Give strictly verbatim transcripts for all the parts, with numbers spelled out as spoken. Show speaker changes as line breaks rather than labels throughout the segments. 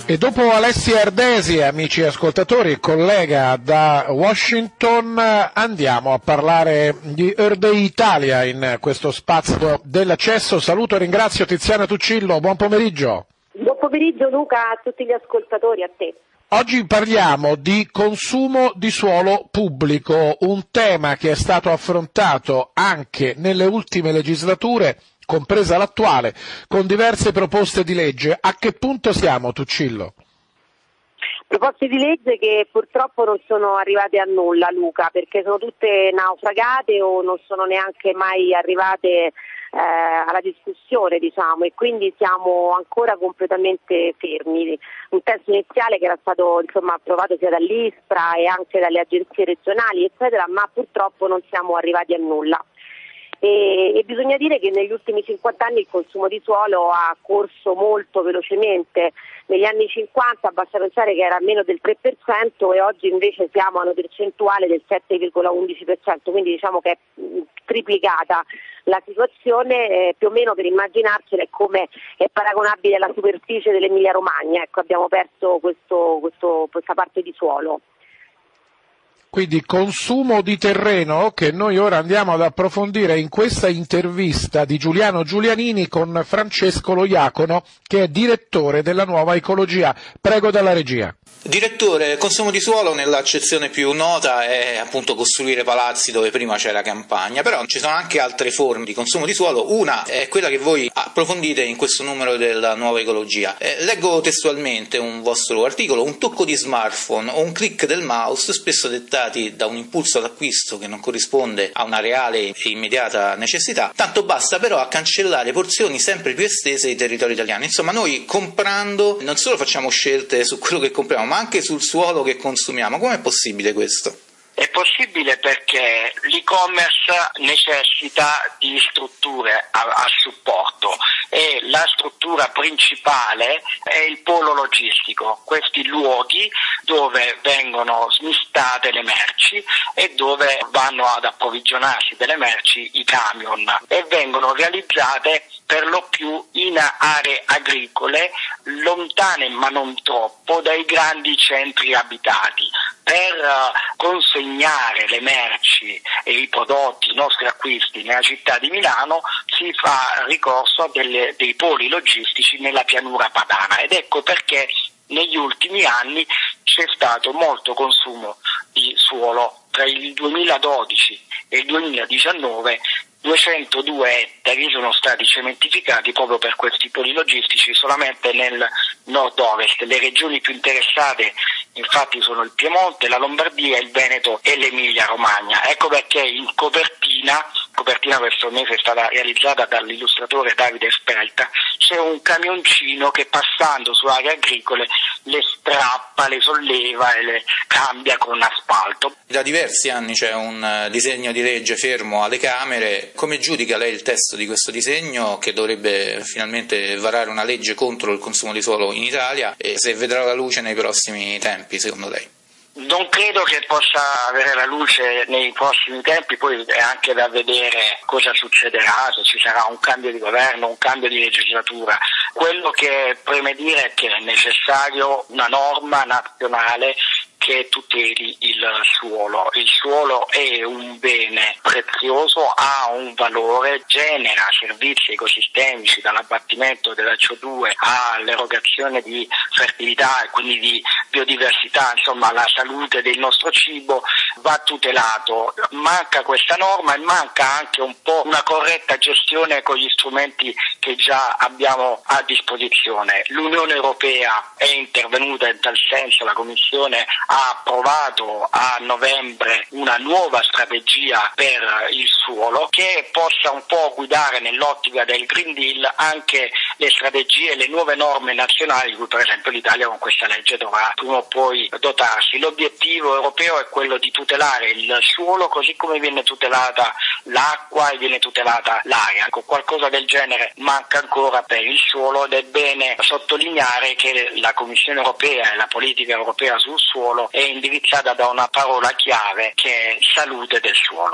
E dopo Alessia Ardesi, amici ascoltatori, collega da Washington, andiamo a parlare di Earth Day Italia in questo spazio dell'accesso. Saluto e ringrazio Tiziana Tuccillo, buon pomeriggio.
Buon pomeriggio Luca, a tutti gli ascoltatori, a te.
Oggi parliamo di consumo di suolo pubblico, un tema che è stato affrontato anche nelle ultime legislature, compresa l'attuale, con diverse proposte di legge. A che punto siamo, Tuccillo?
Proposte di legge che purtroppo non sono arrivate a nulla, Luca, perché sono tutte naufragate o non sono neanche mai arrivate eh, alla discussione, diciamo, e quindi siamo ancora completamente fermi. Un testo iniziale che era stato insomma approvato sia dall'ISPRA e anche dalle agenzie regionali, eccetera, ma purtroppo non siamo arrivati a nulla. E, e bisogna dire che negli ultimi cinquanta anni il consumo di suolo ha corso molto velocemente. Negli anni cinquanta basta pensare che era meno del tre per cento e oggi invece siamo a una percentuale del sette virgola undici per cento, quindi diciamo che è triplicata la situazione, eh, più o meno per immaginarcela è come è paragonabile alla superficie dell'Emilia Romagna, ecco, abbiamo perso questo, questo, questa parte di suolo.
Quindi consumo di terreno che noi ora andiamo ad approfondire in questa intervista di Giuliano Giulianini con Francesco Loiacono, che è direttore della Nuova Ecologia. Prego dalla regia.
Direttore, consumo di suolo nell'accezione più nota è appunto costruire palazzi dove prima c'era campagna, però ci sono anche altre forme di consumo di suolo. Una è quella che voi approfondite in questo numero della Nuova Ecologia. Eh, leggo testualmente un vostro articolo: un tocco di smartphone o un click del mouse, spesso dettati da un impulso d'acquisto che non corrisponde a una reale e immediata necessità, tanto basta però a cancellare porzioni sempre più estese dei territori italiani. Insomma, noi comprando non solo facciamo scelte su quello che compriamo, ma anche sul suolo che consumiamo. Com'è possibile questo?
È possibile perché l'e-commerce necessita di strutture a, a supporto e la struttura principale è il polo logistico, questi luoghi dove vengono smistate le merci e dove vanno ad approvvigionarsi delle merci i camion, e vengono realizzate per lo più in aree agricole lontane ma non troppo dai grandi centri abitati. Per consegnare le merci e i prodotti, i nostri acquisti nella città di Milano si fa ricorso a delle, dei poli logistici nella pianura padana, ed ecco perché negli ultimi anni c'è stato molto consumo di suolo. Tra il duemiladodici e il duemiladiciannove duecentodue ettari sono stati cementificati proprio per questi poli logistici solamente nel nord-ovest. Le regioni più interessate infatti sono il Piemonte, la Lombardia, il Veneto e l'Emilia Romagna. Ecco perché in copertina, copertina questo mese è stata realizzata dall'illustratore Davide Spelta, c'è un camioncino che passando su aree agricole le strappa, le solleva e le cambia con asfalto.
Da diversi anni c'è un disegno di legge fermo alle Camere. Come giudica lei il testo di questo disegno, che dovrebbe finalmente varare una legge contro il consumo di suolo in Italia, e se vedrà la luce nei prossimi tempi, secondo lei?
Non credo che possa avere la luce nei prossimi tempi, poi è anche da vedere cosa succederà, se ci sarà un cambio di governo, un cambio di legislatura. Quello che preme dire è che è necessario una norma nazionale che tuteli il suolo. Il suolo è un bene prezioso, ha un valore, genera servizi ecosistemici dall'abbattimento della C O due all'erogazione di fertilità e quindi di biodiversità, insomma la salute del nostro cibo va tutelato. Manca questa norma e manca anche un po' una corretta gestione con gli strumenti che già abbiamo a disposizione. L'Unione Europea è intervenuta in tal senso, la Commissione ha approvato a novembre una nuova strategia per il suolo che possa un po' guidare nell'ottica del Green Deal anche le strategie e le nuove norme nazionali di cui per esempio l'Italia con questa legge dovrà prima o poi dotarsi. L'obiettivo europeo è quello di tutelare il suolo così come viene tutelata l'acqua e viene tutelata l'aria. Con qualcosa del genere manca ancora per il suolo ed è bene sottolineare che la Commissione europea e la politica europea sul suolo è indirizzata da una parola chiave che è salute del suolo.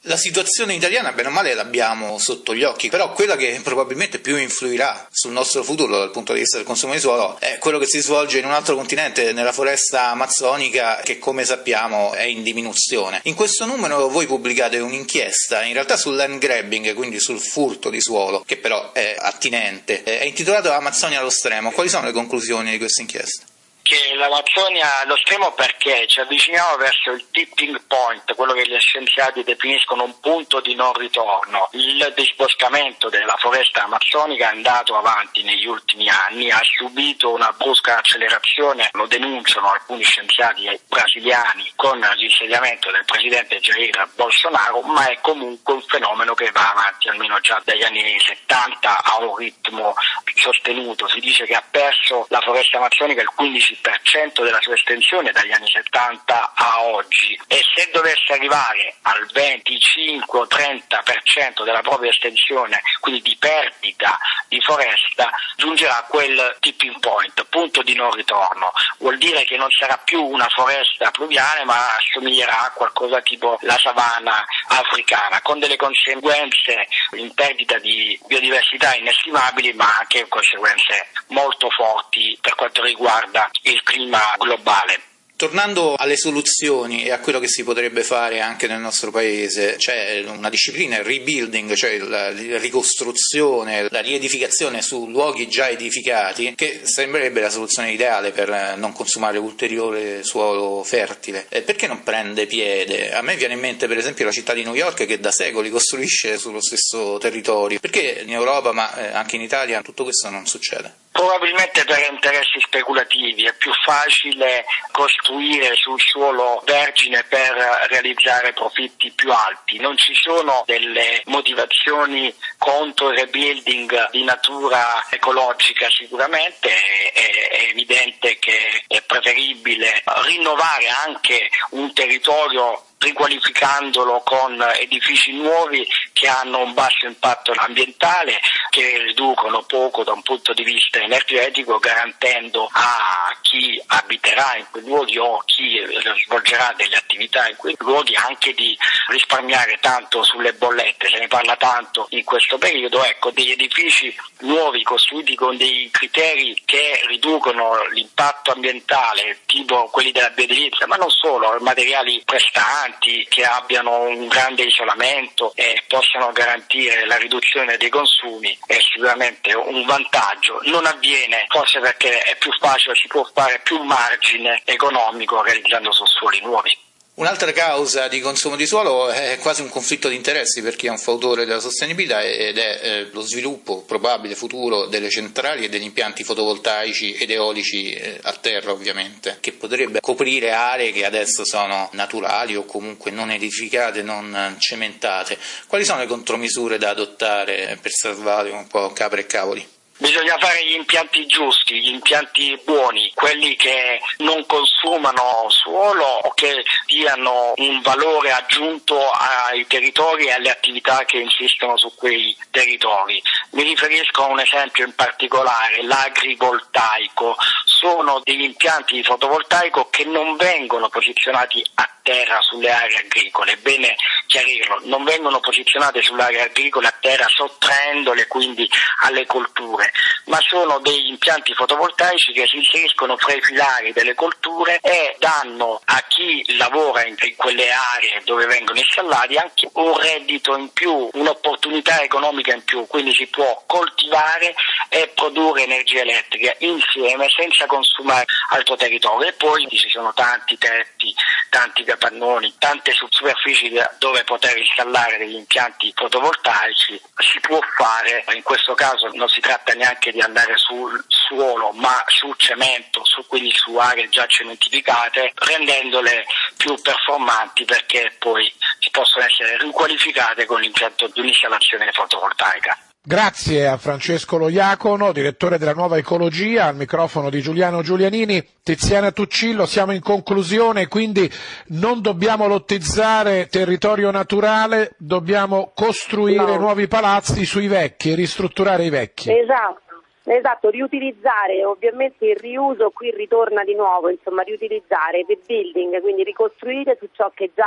La situazione italiana, bene o male, l'abbiamo sotto gli occhi, però quella che probabilmente più influirà sul nostro futuro dal punto di vista del consumo di suolo è quello che si svolge in un altro continente, nella foresta amazzonica, che come sappiamo è in diminuzione. In questo numero voi pubblicate un'inchiesta, in realtà sul land grabbing, quindi sul furto di suolo, che però è attinente, è intitolato Amazzonia allo stremo. Quali sono le conclusioni di questa inchiesta?
Che l'Amazzonia allo stremo perché ci avviciniamo verso il tipping point, quello che gli scienziati definiscono un punto di non ritorno. Il disboscamento della foresta amazzonica è andato avanti negli ultimi anni, ha subito una brusca accelerazione, lo denunciano alcuni scienziati brasiliani con l'insediamento del presidente Jair Bolsonaro, ma è comunque un fenomeno che va avanti almeno già dagli anni settanta a un ritmo sostenuto. Si dice che ha perso la foresta amazzonica il quindici per cento della sua estensione dagli anni settanta a oggi, e se dovesse arrivare al venticinque o trenta per cento della propria estensione, quindi di perdita di foresta, giungerà a quel tipping point, punto di non ritorno. Vuol dire che non sarà più una foresta pluviale, ma assomiglierà a qualcosa tipo la savana africana, con delle conseguenze in perdita di biodiversità inestimabili, ma anche conseguenze molto forti per quanto riguarda il clima globale.
Tornando alle soluzioni e a quello che si potrebbe fare anche nel nostro paese, c'è una disciplina, il rebuilding, cioè la ricostruzione, la riedificazione su luoghi già edificati, che sembrerebbe la soluzione ideale per non consumare ulteriore suolo fertile. E perché non prende piede? A me viene in mente per esempio la città di New York, che da secoli costruisce sullo stesso territorio. Perché in Europa, ma anche in Italia, tutto questo non succede?
Probabilmente per interessi speculativi. È più facile costruire sul suolo vergine per realizzare profitti più alti. Non ci sono delle motivazioni contro il rebuilding di natura ecologica sicuramente. È, è evidente che è preferibile rinnovare anche un territorio riqualificandolo con edifici nuovi che hanno un basso impatto ambientale, che riducono poco da un punto di vista energetico, garantendo a chi abiterà in quei luoghi o chi svolgerà delle attività in quei luoghi anche di risparmiare tanto sulle bollette. Se ne parla tanto in questo periodo, ecco, degli edifici nuovi costruiti con dei criteri che riducono l'impatto ambientale, tipo quelli della bioedilizia, ma non solo, materiali prestanti che abbiano un grande isolamento e possano garantire la riduzione dei consumi, è sicuramente un vantaggio. Non avviene forse perché è più facile, si può fare più margine economico realizzando su suoli nuovi.
Un'altra causa di consumo di suolo è quasi un conflitto di interessi per chi è un fautore della sostenibilità, ed è eh, lo sviluppo probabile futuro delle centrali e degli impianti fotovoltaici ed eolici eh, a terra, ovviamente, che potrebbe coprire aree che adesso sono naturali o comunque non edificate, non cementate. Quali sono le contromisure da adottare per salvare un po' capre e cavoli?
Bisogna fare gli impianti giusti, gli impianti buoni, quelli che non consumano suolo o che diano un valore aggiunto ai territori e alle attività che insistono su quei territori. Mi riferisco a un esempio in particolare, l'agrivoltaico. Sono degli impianti di fotovoltaico che non vengono posizionati a terra sulle aree agricole, è bene chiarirlo, non vengono posizionate sulle aree agricole a terra sottraendole quindi alle colture, ma sono degli impianti fotovoltaici che si inseriscono fra i filari delle colture e danno a chi lavora in quelle aree dove vengono installati anche un reddito in più, un'opportunità economica in più, quindi si può coltivare e produrre energia elettrica insieme senza consumare altro territorio. E poi ci sono tanti tetti, tanti capannoni, tante superfici dove poter installare degli impianti fotovoltaici. Si può fare, in questo caso non si tratta neanche di andare sul suolo ma sul cemento, su, quindi su aree già cementificate, rendendole più performanti perché poi si possono essere riqualificate con l'impianto di un'installazione fotovoltaica.
Grazie a Francesco Lo Iacono, direttore della Nuova Ecologia, al microfono di Giuliano Giulianini. Tiziana Tuccillo, siamo in conclusione, quindi non dobbiamo lottizzare territorio naturale, dobbiamo costruire no. nuovi palazzi sui vecchi, ristrutturare i vecchi.
Esatto. Esatto, riutilizzare, ovviamente il riuso qui ritorna di nuovo, insomma riutilizzare, rebuilding, quindi ricostruire su ciò che già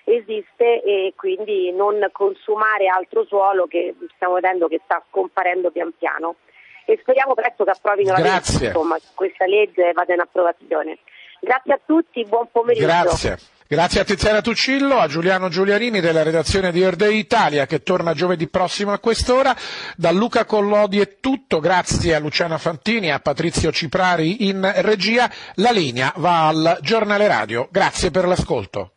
esiste, e quindi non consumare altro suolo che stiamo vedendo che sta scomparendo pian piano. E speriamo presto che approvino la legge, insomma, questa legge vada in approvazione. Grazie a tutti, buon pomeriggio.
Grazie. Grazie a Tiziana Tuccillo, a Giuliano Giuliarini della redazione di Earday Italia, che torna giovedì prossimo a quest'ora. Da Luca Collodi è tutto, grazie a Luciana Fantini e a Patrizio Ciprari in regia. La linea va al giornale radio. Grazie per l'ascolto.